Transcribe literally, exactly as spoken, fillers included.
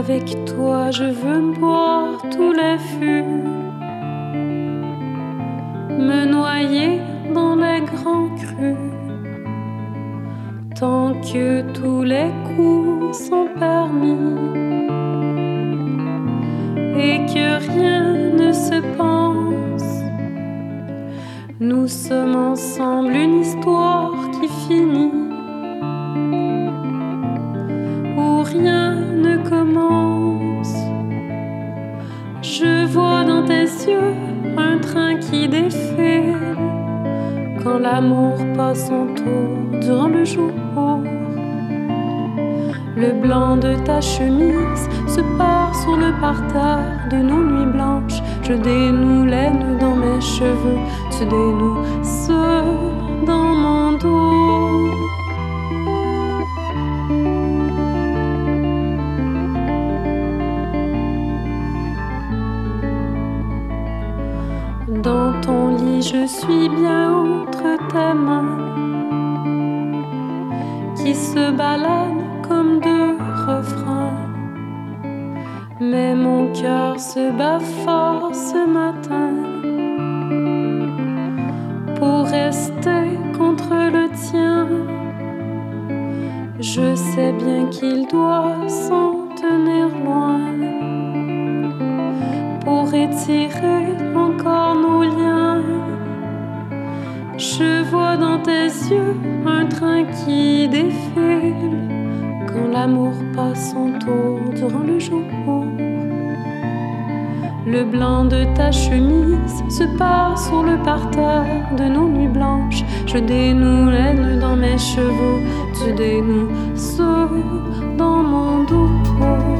Avec toi je veux boire tous les fûts, me noyer dans les grands crus, tant que tous les coups sont permis et que rien ne se pense. Nous sommes ensemble une histoire qui finit, où rien ne commence. Je vois dans tes yeux un train qui défile, quand l'amour passe son tour durant le jour. Le blanc de ta chemise se part sur le parterre de nos nuits blanches. Je dénoue les nœuds dans mes cheveux, tu dénoues ceux dans mon dos. Dans ton lit, je suis bien entre tes mains qui se baladent comme deux refrains. Mais mon cœur se bat fort ce matin pour rester contre le tien. Je sais bien qu'il doit s'en tenir loin pour étirer encore nos liens. Je vois dans tes yeux un train qui défile, quand l'amour passe son tour durant le jour. Le blanc de ta chemise se part sur le parterre de nos nuits blanches. Je dénoue les nœuds dans mes cheveux, tu dénoues ceux dans mon dos.